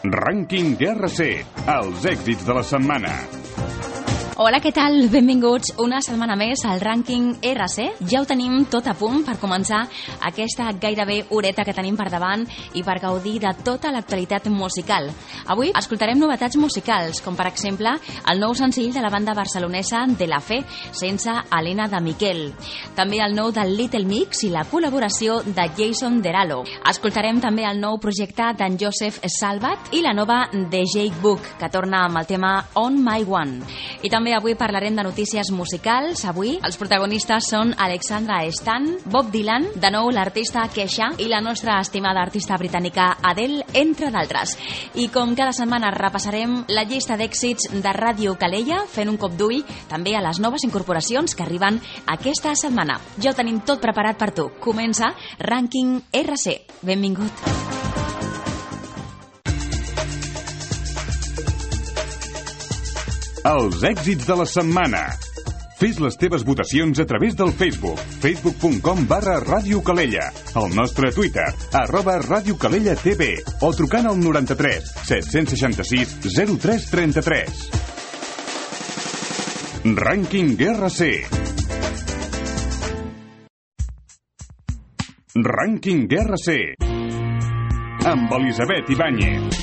Rànquing RC, els èxits de la setmana. Hola, què tal? Benvinguts una setmana més al Rànquing RC. Ja ho tenim tot a punt per començar aquesta gairebé horeta que tenim per davant i per gaudir de tota l'actualitat musical. Avui escoltarem novetats musicals, com per exemple el nou senzill de la banda barcelonesa De La Fe, sense Helena de Miquel. També el nou del Little Mix i la col·laboració de Jason Derulo. Escoltarem també el nou projecte d'en Joseph Salvat i la nova de Jake Book, que torna amb el tema On My One. I també avui parlarem de notícies musicals. Avui els protagonistes són Alexandra Stan, Bob Dylan, de nou l'artista Kesha i la nostra estimada artista britànica Adele, entre d'altres. I com cada setmana repassarem la llista d'èxits de Ràdio Calella, fent un cop d'ull també a les noves incorporacions que arriben aquesta setmana. Ja ho tenim tot preparat per tu. Comença Rànquing RC. Benvingut. Els èxits de la setmana. Fes les teves votacions a través del Facebook, facebook.com/Ràdio Calella, el nostre Twitter, @RàdioCalellaTV, o trucant al 93 766 0333. Rànquing RC. Rànquing RC amb Elisabet Ibáñez.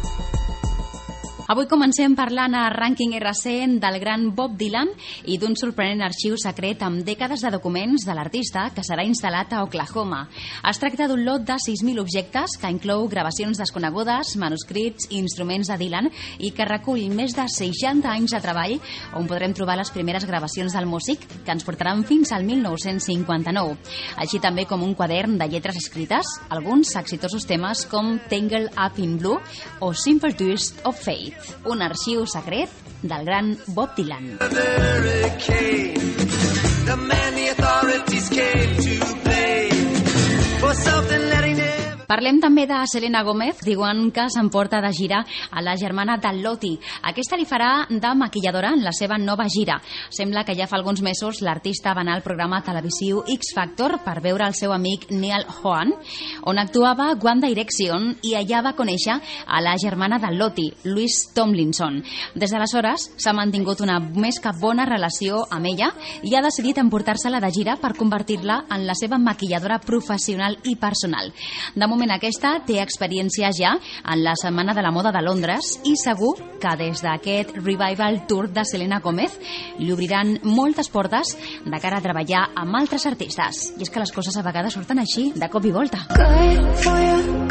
Avui comencem parlant a Rànquing RC del gran Bob Dylan i d'un sorprenent arxiu secret amb dècades de documents de l'artista que serà instal·lat a Oklahoma. Es tracta d'un lot de 6.000 objectes que inclou gravacions desconegudes, manuscrits i instruments de Dylan i que recull més de 60 anys de treball on podrem trobar les primeres gravacions del músic que ens portaran fins al 1959. Així també com un quadern de lletres escrites, alguns exitosos temes com Tangled Up in Blue o Simple Twist of Fate. Un arxiu secret del gran Bob Dylan. Parlem també de Selena Gomez. Diuen que s'emporta de gira a la germana de Lottie. Aquesta li farà de maquilladora en la seva nova gira. Sembla que ja fa alguns mesos l'artista va anar al programa televisiu X Factor per veure el seu amic Neil Hoan, on actuava One Direction, i allà va conèixer a la germana de Lottie, Louise Tomlinson. Des d'aleshores s'ha mantingut una més que bona relació amb ella i ha decidit emportar-se-la de gira per convertir-la en la seva maquilladora professional i personal. De moment aquesta té experiència ja en la Setmana de la Moda de Londres i segur que des d'aquest Revival Tour de Selena Gomez li obriran moltes portes de cara a treballar amb altres artistes. I és que les coses a vegades surten així, de cop i volta. Good for you,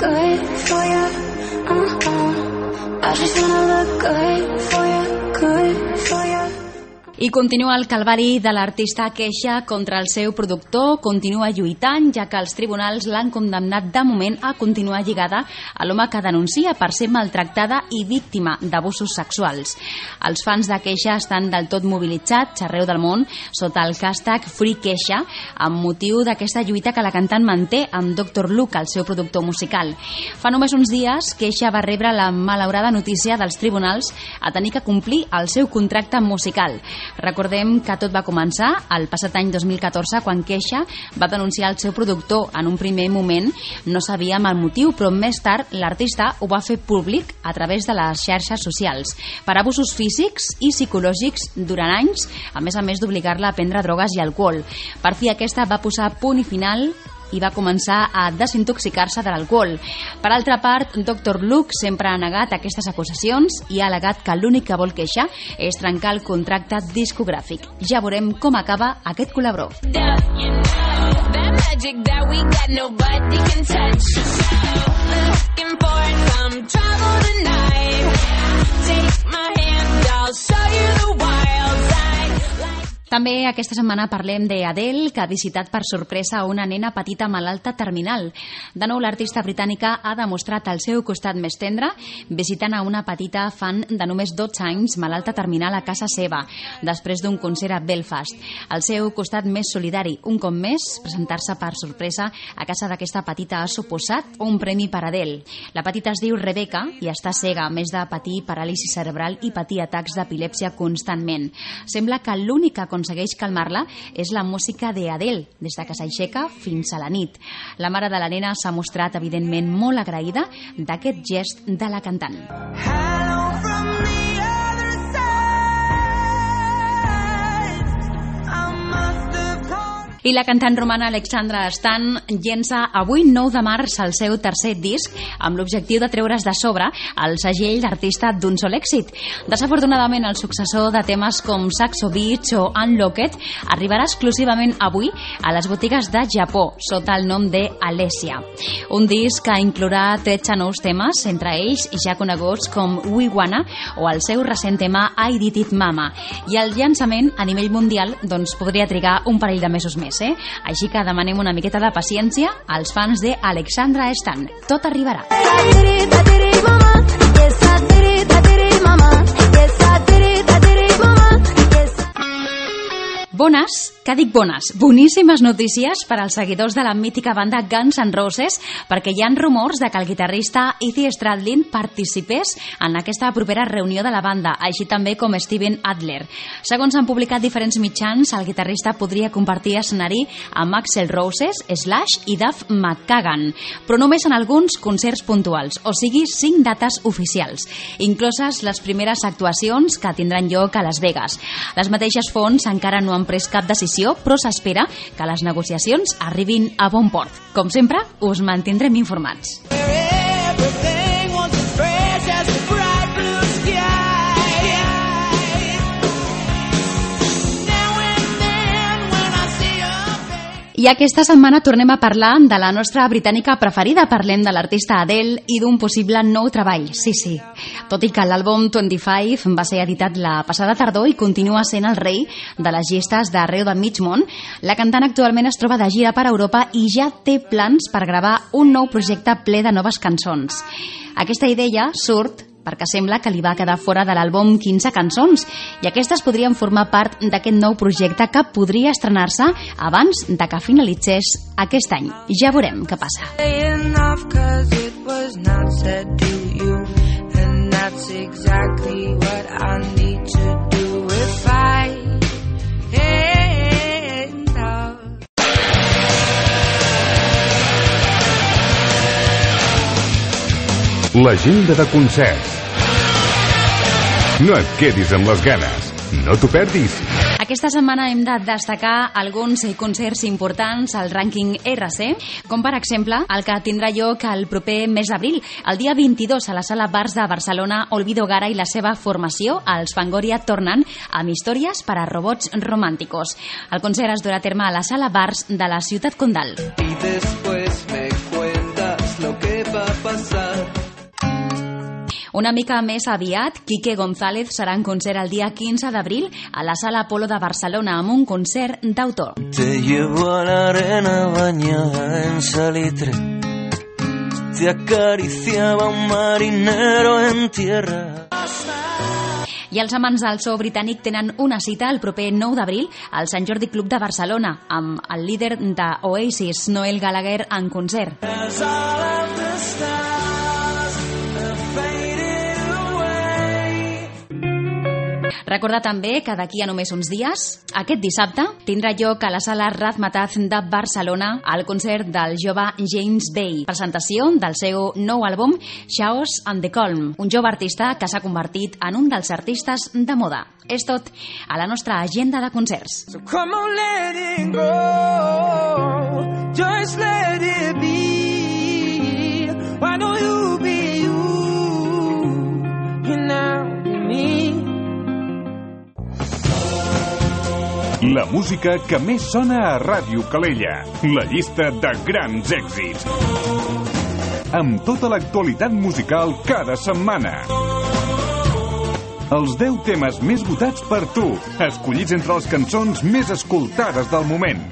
I just wanna look good for you, good for you. I continua el calvari de l'artista Kesha contra el seu productor, continua lluitant, ja que els tribunals l'han condemnat de moment a continuar lligada a l'home que denuncia per ser maltractada i víctima d'abusos sexuals. Els fans de Kesha estan del tot mobilitzats arreu del món sota el hashtag Free Kesha, amb motiu d'aquesta lluita que la cantant manté amb Dr. Luke, el seu productor musical. Fa només uns dies, Kesha va rebre la malaurada notícia dels tribunals a tenir que complir el seu contracte musical. Recordem que tot va començar el passat any 2014 quan Kesha va denunciar el seu productor. En un primer moment no sabíem el motiu, però més tard l'artista ho va fer públic a través de les xarxes socials per abusos físics i psicològics durant anys, a més d'obligar-la a prendre drogues i alcohol. Per fi aquesta va posar punt i final i va començar a desintoxicar-se de l'alcohol. Per altra part, Dr. Luke sempre ha negat aquestes acusacions i ha al·legat que l'únic que vol Kesha és trencar el contracte discogràfic. Ja veurem com acaba aquest col·laborador. També aquesta setmana parlem d'Adele, que ha visitat per sorpresa una nena petita malalta terminal. De nou, l'artista britànica ha demostrat el seu costat més tendre visitant a una petita fan de només 12 anys malalta terminal a casa seva, després d'un concert a Belfast. El seu costat més solidari, un cop més, presentar-se per sorpresa a casa d'aquesta petita ha suposat un premi per Adele. La petita es diu Rebecca i està cega, a més de patir paràlisi cerebral i patir atacs d'epilèpsia constantment. Sembla que l'única conseqüència aconsegueix calmar-la és la música d'Adele, des de que s'aixeca fins a la nit. La mare de la nena s'ha mostrat, evidentment, molt agraïda d'aquest gest de la cantant. I la cantant romana Alexandra Stan llença avui 9 de març el seu tercer disc amb l'objectiu de treure's de sobre el segell d'artista d'un sol èxit. Desafortunadament, el successor de temes com Saxo Beach o Unlocked arribarà exclusivament avui a les botigues de Japó sota el nom de Alessia. Un disc que inclourà 13 nous temes, entre ells ja coneguts com We Wanna o el seu recent tema I Did It Mama. I el llançament a nivell mundial podria trigar un parell de mesos més. Així que demanem una miqueta de paciència als fans de Alexandra Stan. Tot arribarà. Bones, que dic bones, boníssimes notícies per als seguidors de la mítica banda Guns N' Roses, perquè hi ha rumors de que el guitarrista Izzy Stradlin participés en aquesta propera reunió de la banda, així també com Steven Adler. Segons han publicat diferents mitjans, el guitarrista podria compartir escenari amb Axl Roses, Slash i Duff McKagan, però només en alguns concerts puntuals, o sigui 5 dates oficials, incloses les primeres actuacions que tindran lloc a Las Vegas. Les mateixes fonts encara no han pres cap decisió, però s'espera que les negociacions arribin a bon port. Com sempre, us mantindrem informats. I aquesta setmana tornem a parlar de la nostra britànica preferida. Parlem de l'artista Adele i d'un possible nou treball. Sí. Tot i que l'àlbum 25 va ser editat la passada tardor i continua sent el rei de les llistes d'arreu de mig món, la cantant actualment es troba de gira per Europa i ja té plans per gravar un nou projecte ple de noves cançons. Aquesta idea surt perquè sembla que li va quedar fora de l'àlbum 15 cançons i aquestes podrien formar part d'aquest nou projecte que podria estrenar-se abans de que finalitzés aquest any. Ja veurem què passa. L'agenda de concerts. No et quedis amb les ganes. No t'ho perdis. Aquesta setmana hem de destacar alguns concerts importants al rànquing RC, com per exemple el que tindrà lloc el proper mes d'abril. El dia 22 a la Sala Bars de Barcelona, Olvido Gara i la seva formació, els Fangoria, tornen amb històries per a robots romànticos. El concert es durà a terme a la Sala Bars de la Ciutat Condal. Y después me cuentas lo que va a pasar. Una mica més aviat, Quique González serà en concert el dia 15 d'abril a la Sala Apolo de Barcelona amb un concert d'autor. Te llevo a la arena bañada en salitre, te acariciaba un marinero en tierra. I els amants del so britànic tenen una cita el proper 9 d'abril al Sant Jordi Club de Barcelona amb el líder d'Oasis, Noel Gallagher, en concert. Recordar també que d'aquí a només uns dies, aquest dissabte, tindrà lloc a la Sala Razmataz de Barcelona el concert del jove James Bay, presentació del seu nou àlbum Chaos and the Calm, un jove artista que s'ha convertit en un dels artistes de moda. És tot a la nostra agenda de concerts. So come on, let it go, just let it be. Why don't you be you now be me? La música que més sona a Ràdio Calella. La llista de grans èxits. Amb tota l'actualitat musical cada setmana. Els 10 temes més votats per tu, escollits entre les cançons més escoltades del moment.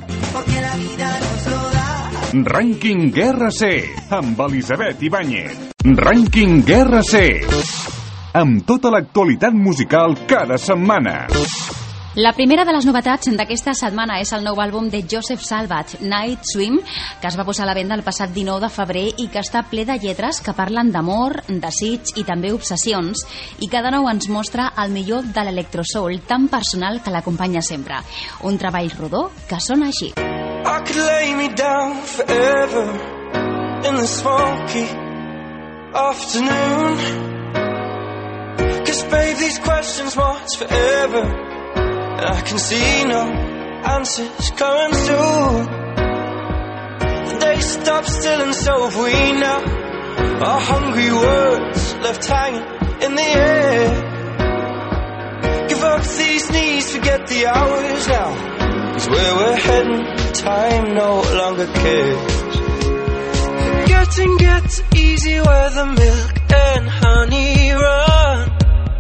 Rànquing RC, amb Elisabet Ibáñez. Rànquing RC, amb tota l'actualitat musical cada setmana. La primera de les novetats d'aquesta setmana és el nou àlbum de Joseph Salvat, Night Swim, que es va posar a la venda el passat 19 de febrer i que està ple de lletres que parlen d'amor, desig i també obsessions, i que de nou ens mostra el millor de l'electrosoul tan personal que l'acompanya sempre. Un treball rodó que sona així. I could lay me down forever in the smoky afternoon, 'cause babe, these questions last forever, and I can see no answers coming soon. The days stop still and so have we now. Our hungry words left hanging in the air. Give up these knees, forget the hours now, 'cause where we're heading, time no longer cares. Forgetting gets easy where the milk and honey run,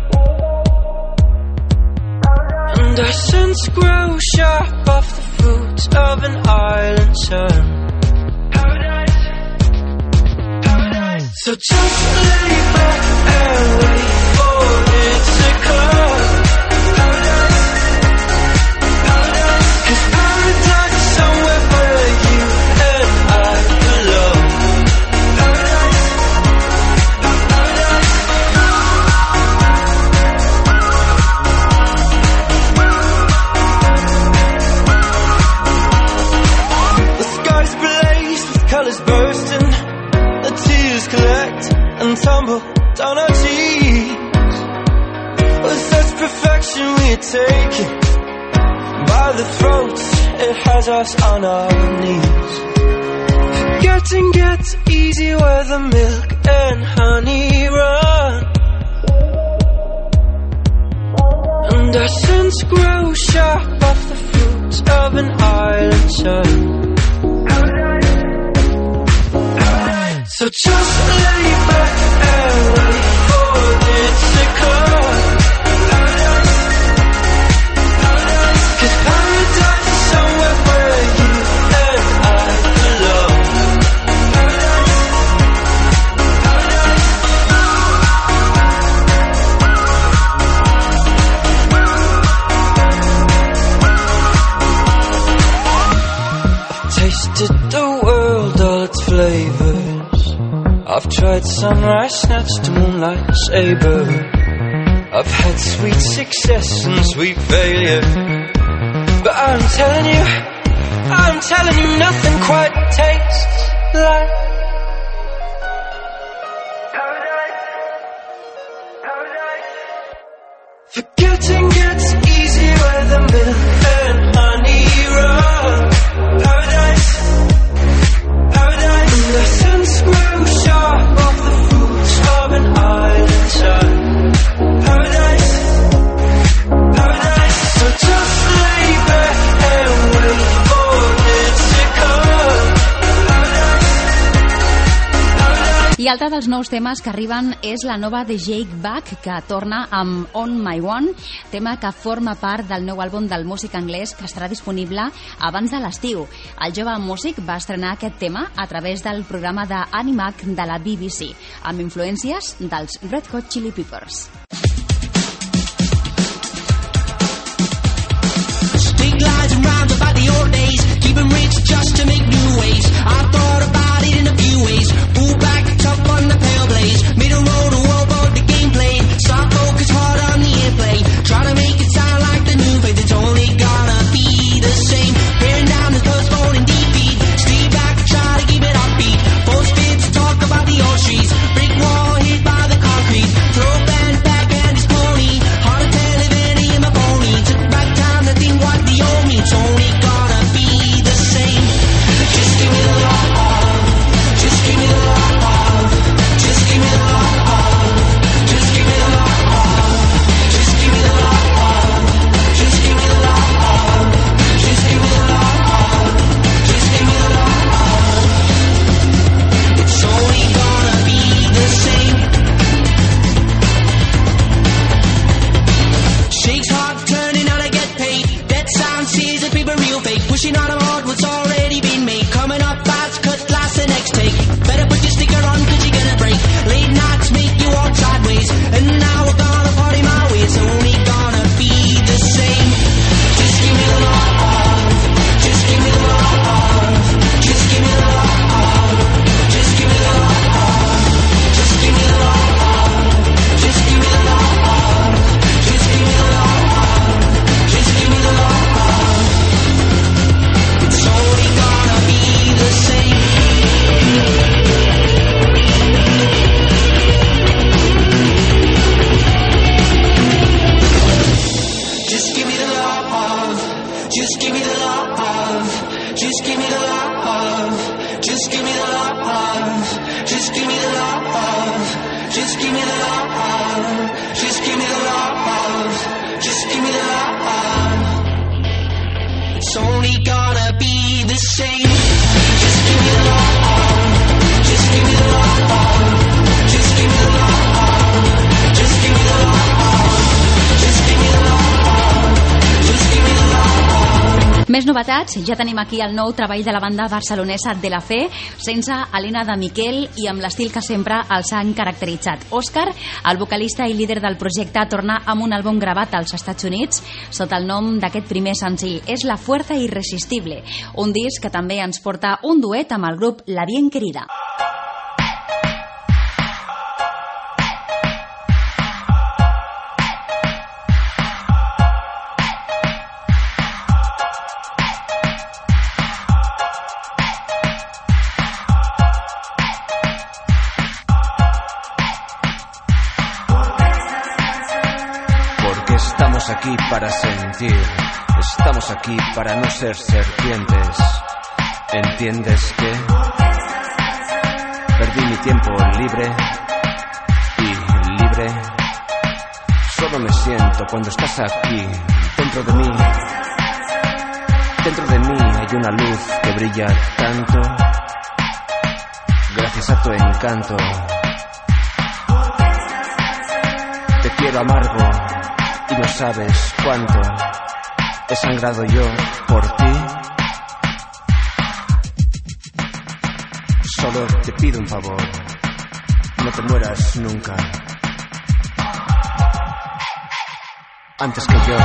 and our scents grow sharp off the fruits of an island sun. Paradise, paradise. So just lay back and wait for it to come. Paradise, paradise. 'Cause paradise is somewhere where you and I belong. Paradise, paradise. The skies blaze with colours bursting, the tears collect and tumble down our cheeks. With such perfection we are taken by the throats, it has us on our knees. Forgetting gets easy where the milk and honey run, and our scents grow sharp off the fruits of an island sun. So just lay back and wait for it to come. Paradise, paradise. 'Cause paradise is somewhere where you and I belong. Paradise, paradise. I've tasted the world, all its flavors. I've tried sunrise snaps to moonlight saber. I've had sweet success and sweet failure, but I'm telling you nothing quite tastes like paradise, paradise. Forgetting gets easy where the milk and honey run. Paradise, paradise. And the scents grow sharp off the fruits of an island sun. Paradise, paradise. So just lay back and wait for it to come. Paradise, paradise. I altre dels nous temes que arriben és la nova de Jake Buck, que torna amb On My One, tema que forma part del nou àlbum del músic anglès que estarà disponible abans de l'estiu. El jove músic va estrenar aquest tema a través del programa d'Animac de la BBC, amb influències dels Red Hot Chili Peppers. Big lies and rhymes about the old days, keep 'em rich just to make new ways. I've thought about it in a few ways. Pull back, tough on the pale blaze. Middle road, a world about the gameplay. Soft focus, hard on the airplay. Try to make it sound like the new phase. It's only gonna be the same. Bearing down this postpone and defeat. Street back, try to keep it upbeat. Full spits, talk about the old streets. Brick wall hit by the concrete. Throw band back and his pony. Hard to tell if any of my pony. Took back time to think what the old me. It's only gonna be the same. Just give me the love. Just give me the love. Just give me the love. Just give me the love. Just give me the love. It's only gonna be the same. Just give me the love. Just give me the love. Just give me the love. Just give me the love. Just give me the love. Just give me the love. Més novetats, ja tenim aquí el nou treball de la banda barcelonesa De La Fe, sense Helena de Miquel i amb l'estil que sempre els han caracteritzat. Òscar, el vocalista i líder del projecte, torna amb un àlbum gravat als Estats Units sota el nom d'aquest primer senzill. És La Fuerza Irresistible, un disc que també ens porta un duet amb el grup La Bien Querida. Estamos aquí para sentir, estamos aquí para no ser serpientes. ¿Entiendes que? Perdí mi tiempo libre y libre. Solo me siento cuando estás aquí, dentro de mí. Dentro de mí hay una luz que brilla tanto, gracias a tu encanto. Te quiero amargo y no sabes cuánto he sangrado yo por ti. Solo te pido un favor, no te mueras nunca. Antes que yo.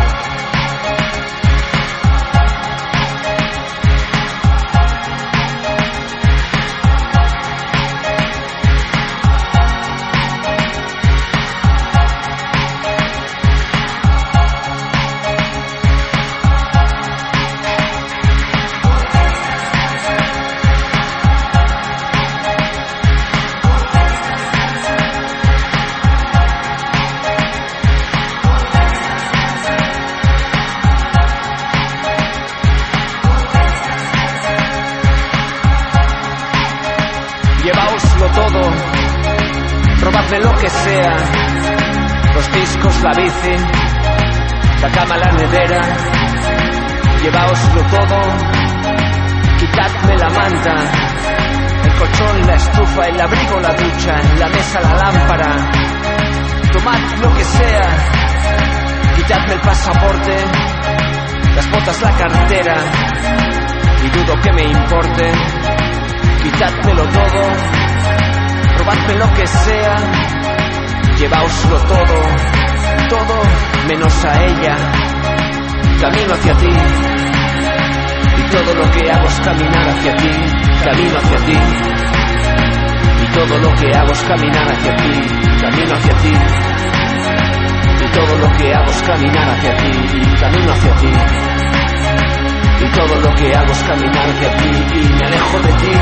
Todo, robadme lo que sea, los discos, la bici, la cama, la nevera, llevaoslo todo, quitadme la manta, el colchón, la estufa, el abrigo, la ducha, la mesa, la lámpara, tomad lo que sea, quitadme el pasaporte, las botas, la cartera, y dudo que me importe, quitádmelo todo. Robadme lo que sea, llevaoslo todo, todo menos a ella. Camino hacia ti, y todo lo que hago es caminar hacia ti. Camino hacia ti, y todo lo que hago es caminar hacia ti. Camino hacia ti, y todo lo que hago es caminar hacia ti. Camino hacia ti, y todo lo que hago es caminar hacia ti. Y me alejo de ti.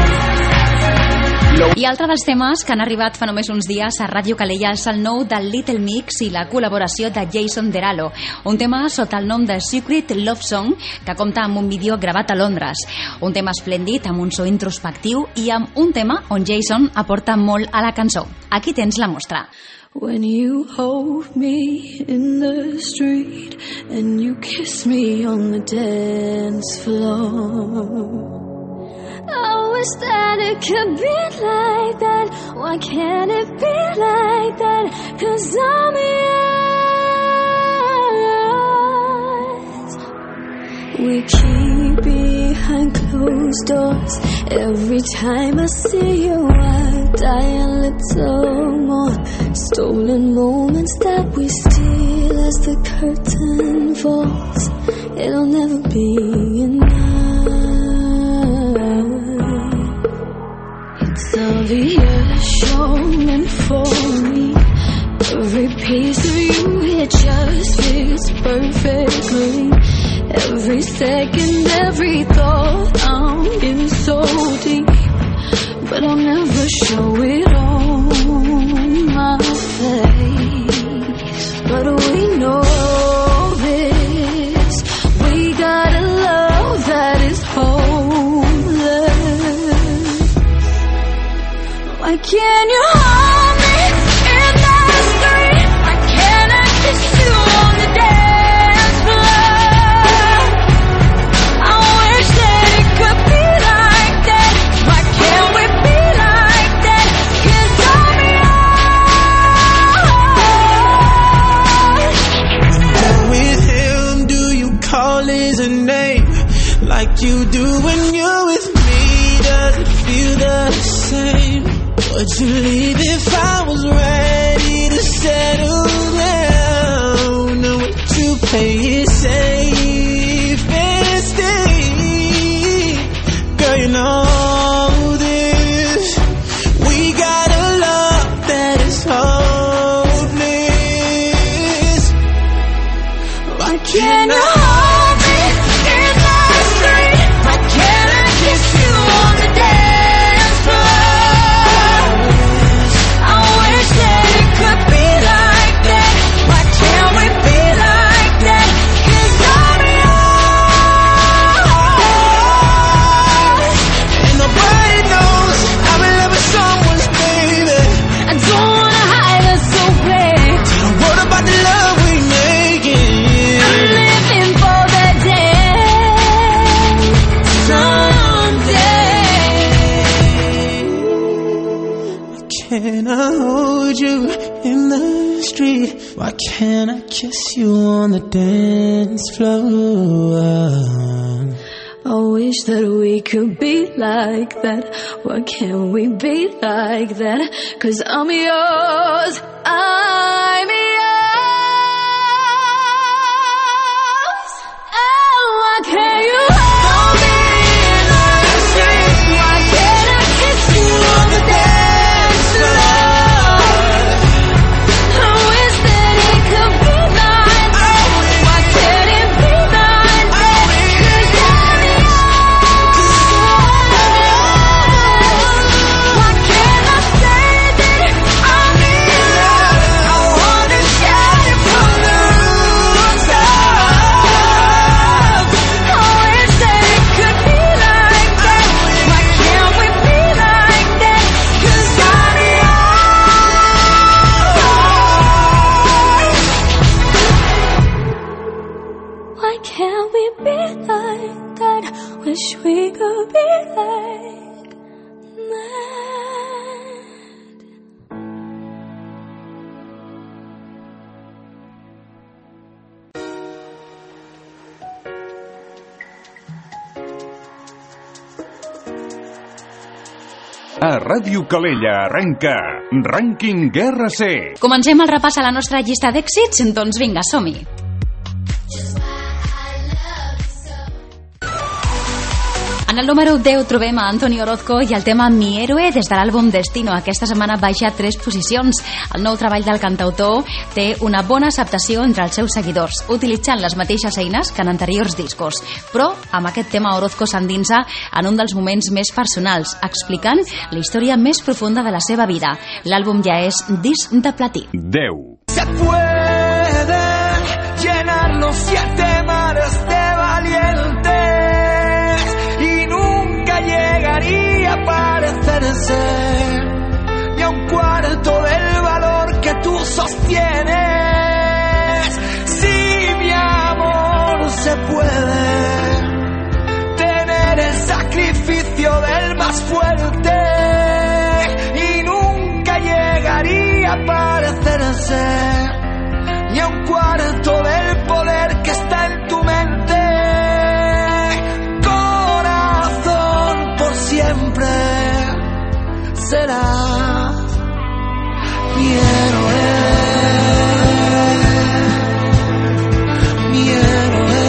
I altre dels temes que han arribat fa només uns dies a Ràdio Calella és el nou del Little Mix i la col·laboració de Jason Derulo, un tema sota el nom de Secret Love Song que compta amb un vídeo gravat a Londres, un tema esplèndid amb un so introspectiu i amb un tema on Jason aporta molt a la cançó. Aquí tens la mostra. When you hold me in the street and you kiss me on the dance floor, I wish that it could be like that. Why can't it be like that? 'Cause I'm yours. We keep behind closed doors. Every time I see you I die a little more. Stolen moments that we steal as the curtain falls. It'll never be enough. It's obvious you're meant for me. Every piece of you, it just fits perfectly. Every second, every thought, I'm in so deep, but I'll never show it on my face. But we know this, we got a love that is hopeless. Why can't you hold me you do when you're with me doesn't feel the same. Would you leave if I was ready to settle down? Or would you play it safe and stay? Girl, you know this. We got a love that is hopeless. Why can't I? Can I hold you in the street? Why can't I kiss you on the dance floor? I wish that we could be like that. Why can't we be like that? 'Cause I'm yours, I'm yours. Oh, why can't you hold me in the street? Why can't I kiss you on the dance floor? I wish that it could be like that. Why can't it be like that? 'Cause I'm yours. Why can't I say that I'm yours? I wanna shout it from the rooftops. I wish that it could be like that. Why can't we be like that? 'Cause I'm yours. Why can't we be like that? Wish we could be like that. A Ràdio Calella arrenca Rànquing RC. Comencem el repàs a la nostra llista d'èxits, doncs vinga, som-hi. En el número 10 trobem a Antonio Orozco i el tema Mi Héroe des de l'àlbum Destino. Aquesta setmana baixa 3 posicions. El nou treball del cantautor té una bona acceptació entre els seus seguidors, utilitzant les mateixes eines que en anteriors discos. Però amb aquest tema Orozco s'endinsa en un dels moments més personals, explicant la història més profunda de la seva vida. L'àlbum ja és disc de platí. 10. Se pueden llenar los 7 mares de valientes y nunca llegaría a parecerse ni a un cuarto del valor que tú sostienes. Si mi amor se puede tener el sacrificio del más fuerte y nunca llegaría a parecerse ni a un cuarto del poder que está en tu mente. Corazón, por siempre será mi héroe, mi héroe,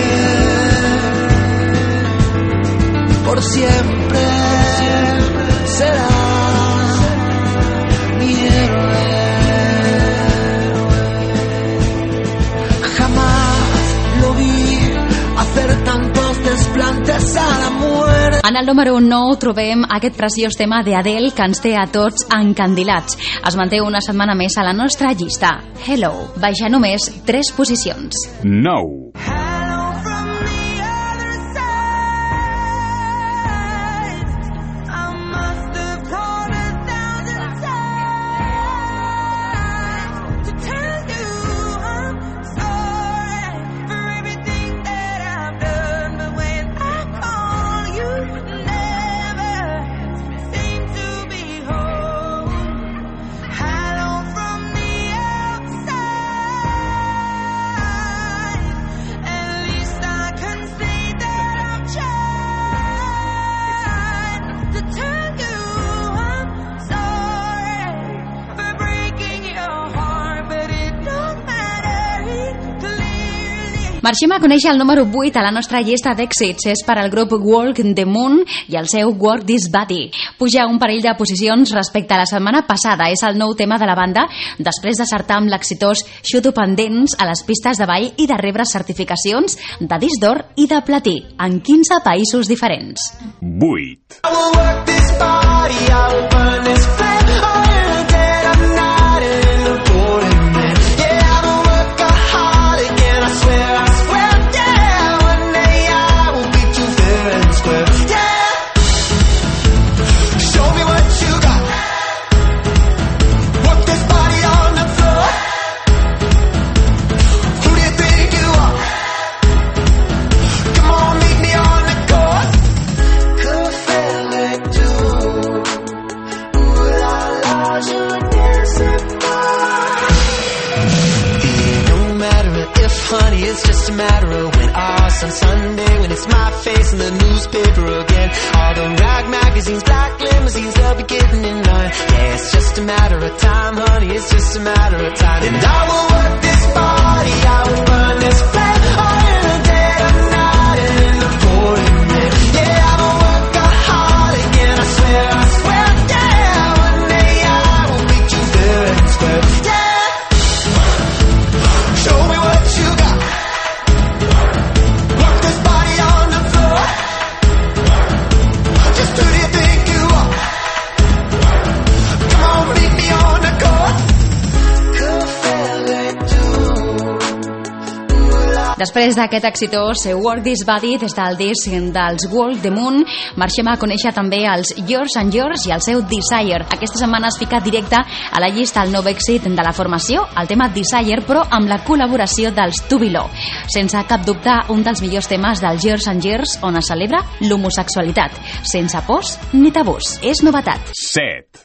por siempre será mi héroe. Hacer tantos desplantes a la muerte. En el número 9 trobem aquest preciós tema de Adele que ens té a tots encandilats. Es manté una setmana més a la nostra llista. Hello, baixa només 3 posicions. 9. Marxem a conèixer el número 8 a la nostra llista d'èxits. És per al grup Walk the Moon i el seu Work This Body. Puja un parell de posicions respecte a la setmana passada. És el nou tema de la banda després de saltar amb l'exitós Shoot Up and Dance a les pistes de ball i de rebre certificacions de disc d'or i de platí en 15 països diferents. 8. I will work this body, I will burn this flame. Oh, in the dead of night and in the pouring rain. Yeah, I'm a workaholic and I swear, yeah, one day I will be too fair and square. Yeah, show me what you got. Work this body on the floor. Who do you think you are? Come on, meet me on the court. Que fais tu? Ooh la la, je ne sais pas. It don't matter if, honey, it's just a matter of when. On Sunday when it's my face in the newspaper again. All the rag magazines, black limousines, they'll be getting in line. Yeah, it's just a matter of time, honey, it's just a matter of time. And I will work this body, I will burn this flame. All in the dead of night and in the pouring rain. Yeah, I'm a workaholic and I swear, yeah, one day I will be too fair and square. Yeah, show me what you got. Després d'aquest exitós Work This Body des del disc dels Walk the Moon, marxem a conèixer també els Yours and Yours i el seu Desire. Aquesta setmana es fica directe a la llista el nou èxit de la formació, el tema Desire, però amb la col·laboració dels Too Below. Sense cap dubte, un dels millors temes dels Yours and Yours on es celebra l'homosexualitat, sense pors ni tabús. És novetat. 7.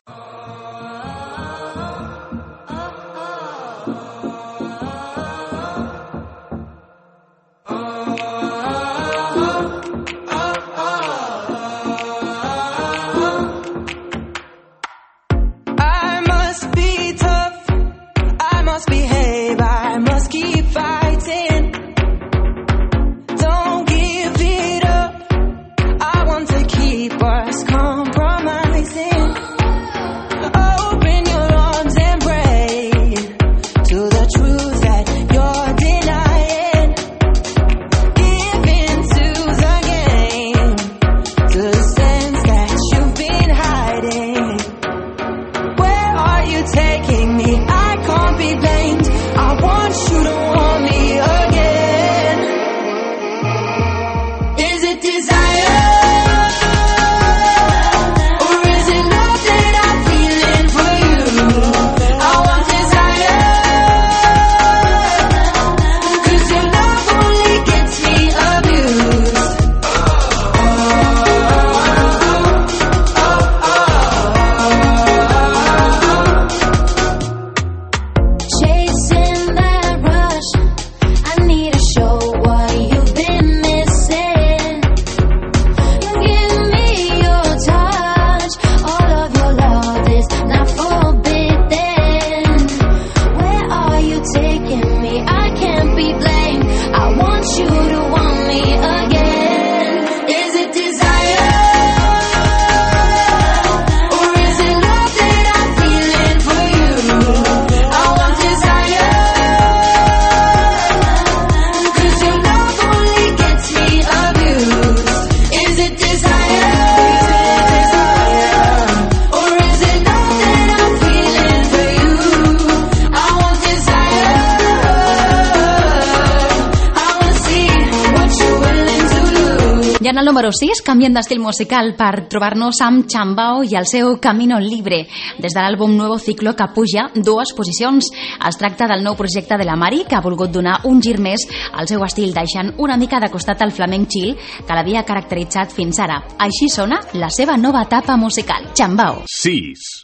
I en el número 6, canviem d'estil musical per trobar-nos amb Chambao i el seu Camino Libre. Des de l'àlbum Nuevo Ciclo, que puja 2 posicions. Es tracta del nou projecte de la Mari, que ha volgut donar un gir més al seu estil, deixant una mica de costat el flamenc chill que l'havia caracteritzat fins ara. Així sona la seva nova etapa musical, Chambao. 6.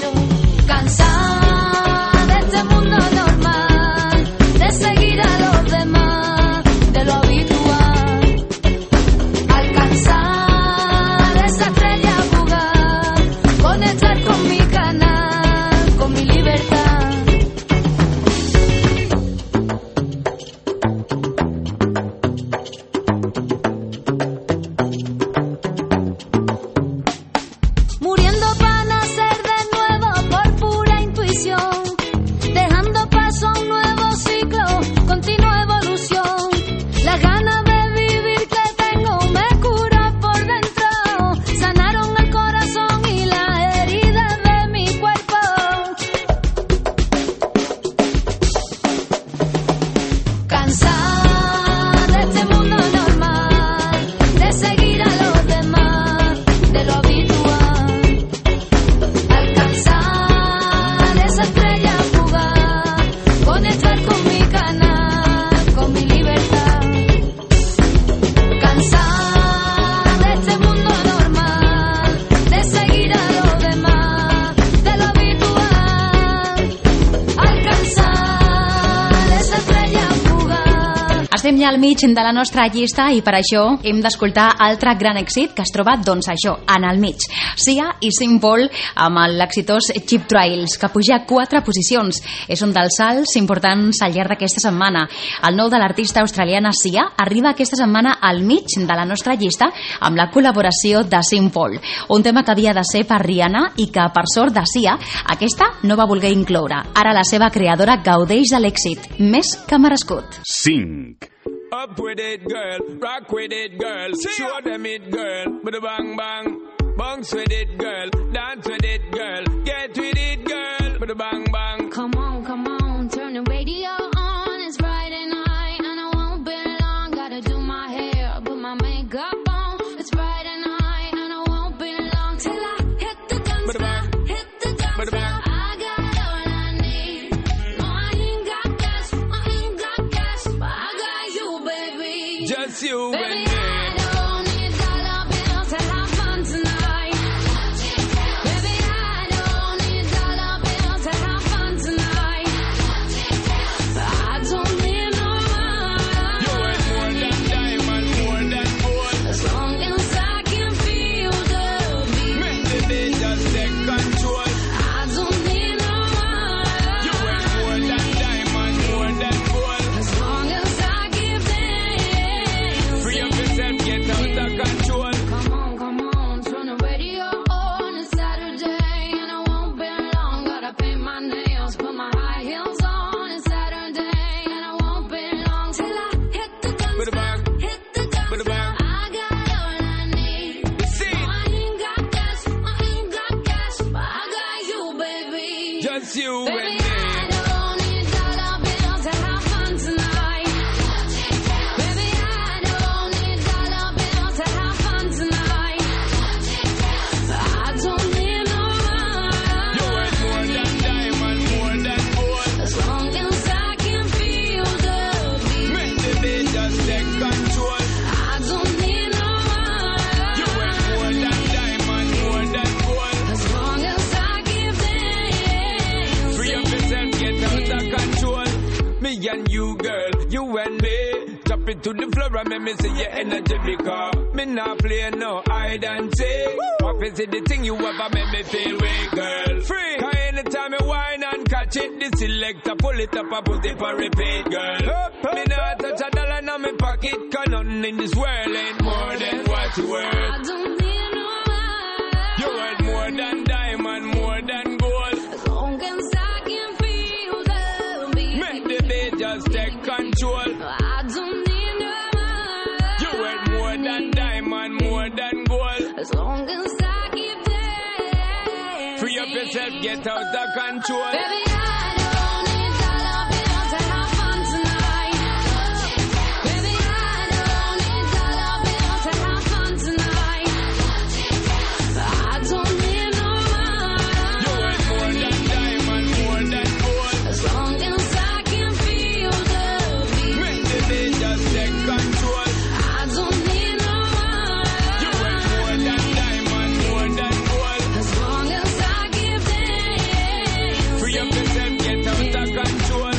Cansada de este mundo normal, de seguir a los demás, de lo habitual. Alcanzar esa estrella fugaz, conectar con mi canal, con mi libertad. Estem ja al mig de la nostra llista i per això hem d'escoltar altre gran èxit que es troba, doncs això, en el mig. Sia i Sean Paul amb l'exitós Cheap Thrills, que puja 4 posicions. És un dels salts importants al llarg d'aquesta setmana. El nou de l'artista australiana Sia arriba aquesta setmana al mig de la nostra llista amb la col·laboració de Sean Paul. Un tema que havia de ser per Rihanna i que, per sort de Sia, aquesta no va voler incloure. Ara la seva creadora gaudeix de l'èxit, més que merescut. 5. Up with it, girl. Rock with it, girl. Show them it, girl. With a bang bang. Bounce with it, girl. Dance with it, girl. Get with it, girl. With a bang bang. Come on, turn the radio on. It's Friday night and I won't be long. Gotta do my hair, put my makeup on. It's Friday night and I won't be long till I hit the dance floor. Hit the dance floor. I got all I need. No, I ain't got gas, but I got you, baby. Just you Baby, and me. I don't need dollar bills to have fun tonight. Baby, I don't need dollar bills to have fun tonight. I don't need no money. You ain't more than diamond, more than gold. As long as I can feel the beat. Make the beat just take control. I don't need no money. You ain't more than diamond, more than gold. As long as I keep dancing. Free up yourself, get out of control. Come on, turn the radio on. It's Saturday and I won't be long. Gotta paint my nails, put my high heels on. It's Saturday and I won't be long till I hit the dance With a floor. bang. Hit the dance With a floor. bang. I got all I need. See? No, I ain't got gas, but I got you, baby. Just you Baby, and me. I don't need dollar bills to have fun tonight. Baby, I don't need dollar bills to have fun tonight. I don't need no You money. ain't more than diamond, more than gold. As long as I can feel the beat. Make the beat just take control. I don't need no You ain't money. more than diamond, more than gold. As long as I keep dancing. Free up yourself, get out of control. Me and you, girl, you and me. Drop it to the floor and make me see your energy because me not play no hide and seek. What is it the thing you ever make me feel weak, girl? Free. Cause anytime you whine and catch it, the selector pull it up and put it for repeat, girl. Me not touch a dollar in my pocket, cause nothing in this world ain't more than what you worth. I don't need no money. You worth more than diamond, more than gold. As long as I can feel the beat. Make the beat just take control. I don't need no money. You worth more than diamond, more than gold. As long as I keep dancing. Free up yourself, get out of control. Baby, I don't need dollar bills to have fun tonight. Baby, I don't need dollar bills to have fun tonight. I don't need no You money. worth more than diamond, more than gold. As long as I can feel the beat. Make the beat just take control. I don't need no You worth more money. than diamond, more than gold. As long as I keep dancing. Free up yourself, get out of control.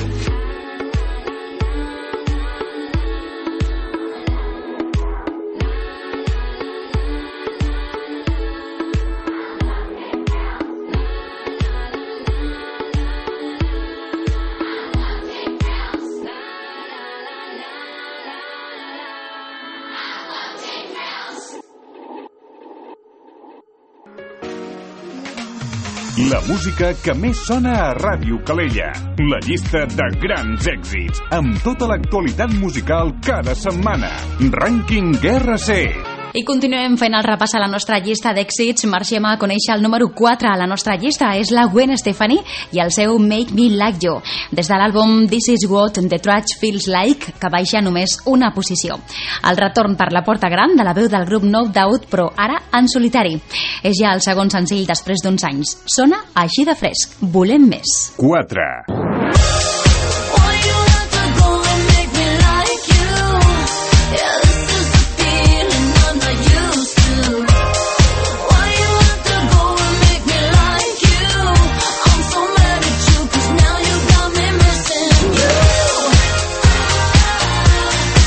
La música que més sona a Ràdio Calella. La llista de grans èxits, amb tota l'actualitat musical cada setmana. Rànquing RC. I continuem fent el repàs a la nostra llista d'èxits. Marxem a conèixer el número 4 a la nostra llista. És la Gwen Stefani i el seu Make Me Like You. Des de l'àlbum This Is What the Trash Feels Like, que baixa només una posició. El retorn per la porta gran de la veu del grup No Doubt, però ara en solitari. És ja el segon senzill després d'uns anys. Sona així de fresc. Volem més. 4. Why you have to go and make me like you? Yeah, this is the feeling I'm not used to. Why you have to go and make me like you? I'm so mad at you 'cause now you got me missing you.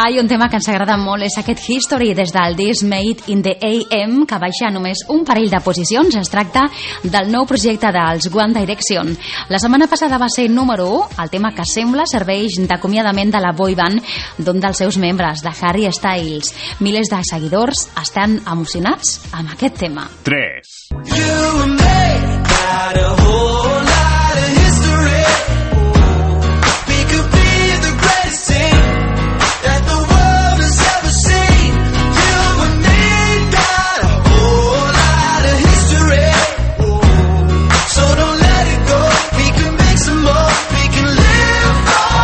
Hi, un tema que ens agrada molt és aquest History des del disc Made in the AM, que baixa només un parell de posicions. Es tracta del nou projecte dels One Direction. La setmana passada va ser número 1, el tema que sembla serveix d'acomiadament de la boy band d'un dels seus membres, de Harry Styles. Milers de seguidors estan emocionats amb aquest tema. 3. You and me got a whole lot of history. We could be the greatest thing that the world has ever seen. You and me got a whole lot of history. So don't let it go. We can make some more. We can live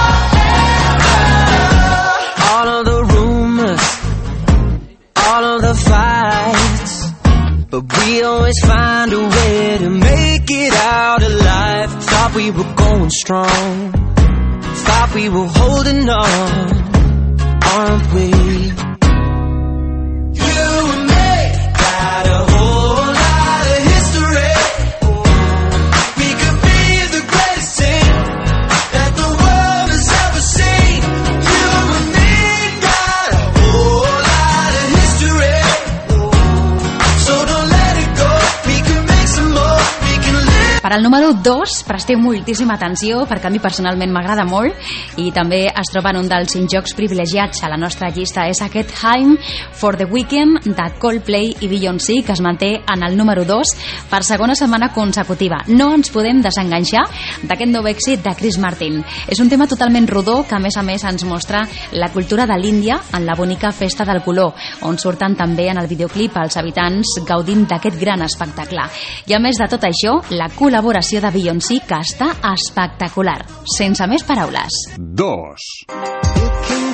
forever. All of the rumors, all of the fights, but we always find a way to make it out alive. Thought we were going strong, thought we were holding on, aren't we? You and me got a whole lot of history. We could be the greatest thing that the world has ever seen. You and me got a whole lot of history. So don't let it go. We can make some more. We can live. Per al número 2, presteu moltíssima atenció perquè a mi personalment m'agrada molt i també es troba en un dels jocs privilegiats a la nostra llista. És aquest Time for the Weekend de Coldplay i Beyoncé, que es manté en el número 2 per segona setmana consecutiva. No ens podem desenganxar d'aquest nou èxit de Chris Martin. És un tema totalment rodó que a més ens mostra la cultura de l'Índia en la bonica festa del color, on surten també en el videoclip els habitants gaudint d'aquest gran espectacle. I a més de tot això, la col·laboració de Beyoncé, que està espectacular. Sense més paraules. 2.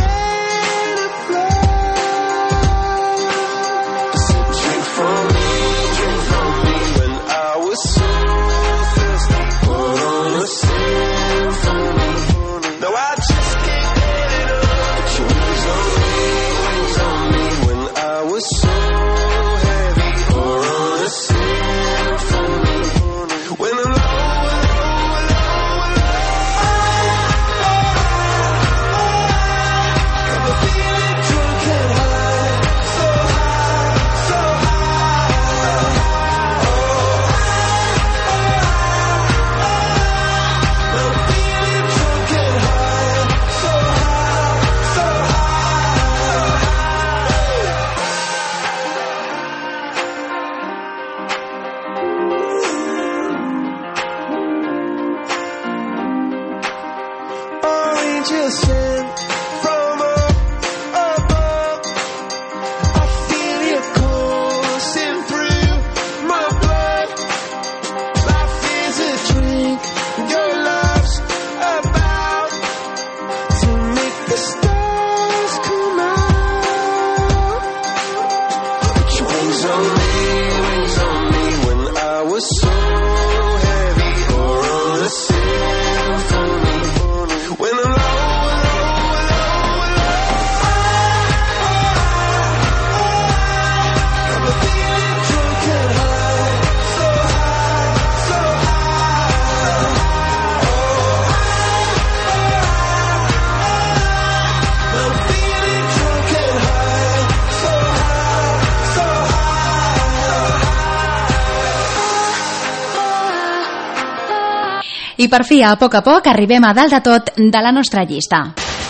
I per fi, a poc arribem a dalt de tot de la nostra llista.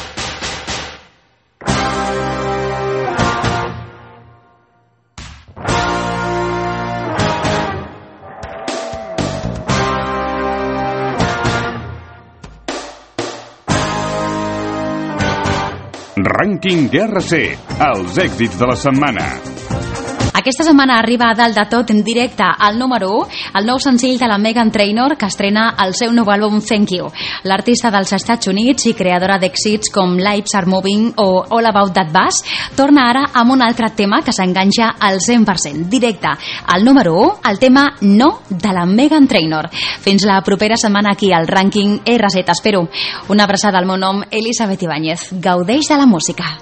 Rànquing RC, els èxits de la setmana. Aquesta setmana arriba a dalt de tot en directe al número 1, el nou senzill de la Meghan Trainor, que estrena el seu nou àlbum Thank You. L'artista dels Estats Units i creadora d'èxits com Lives Are Moving o All About That Bass torna ara amb un altre tema que s'enganxa al 100%. Directe al número 1, el tema No de la Meghan Trainor. Fins la propera setmana aquí al Rànquing RC. T'espero. Una abraçada al meu nom, Elisabet Ibáñez. Gaudeix de la música.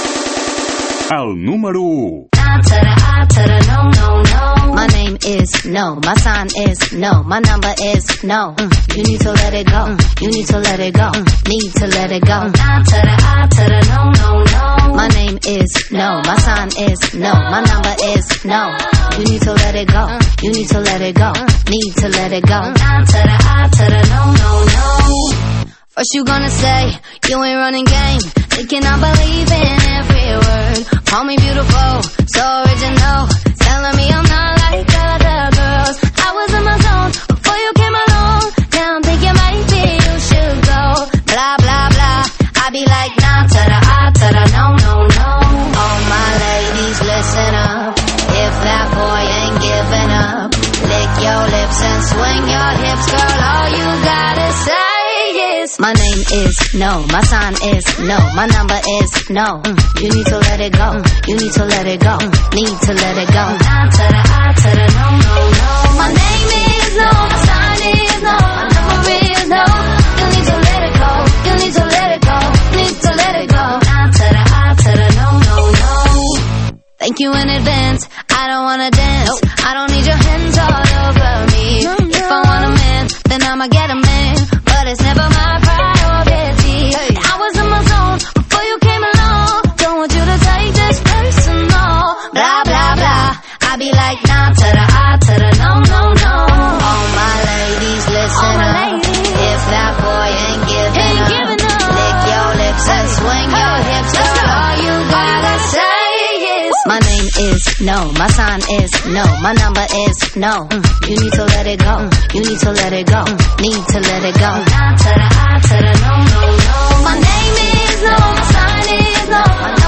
El número 1. My name is no. My sign is no. My number is no. You need to let it go. You need to let it go. Need to let it go. Nah to the I to the no, no, no. My name is no. My sign is no. My number is no. You need to let it go. You need to let it go. Need to let it go. Nah to the I to the no, no, no. First you gonna say you ain't running game, thinking I believe in every word. Call me beautiful, so original, telling me I'm not like other girls. I was in my zone before you came along. Now I'm thinking maybe you should go. Blah blah blah. I be like nah to the I to the no, no, no. All my ladies listen up. If that boy ain't giving up, lick your lips and swing your hips, girl. All you gotta say. My name is no, my sign is no, my number is no. You need to let it go, you need to let it go, need to let it go. Nah to the I to the no, no, no. My name is no, my sign is no, my number is no. You need to let it go, you need to let it go, need to let it go. Nah to the I to the no, no, no. Thank you in advance, I don't wanna dance. I don't need your hands all over me. If I want a man, then I'ma get a man. But it's never my priority. I was in my zone before you came along. Don't want you to take this personal. Blah, blah, blah. I be like, nah to the I to the no, no, no. All my ladies, listen up. If that boy ain't giving up, lick your lips and swing your hips. Girl, all you gotta say is my name is no, my sign is no, my number is no. You need to let it go, you need to let it go, need to let it go. Nah to the I to the no, no, no. My name is no, my sign is no, my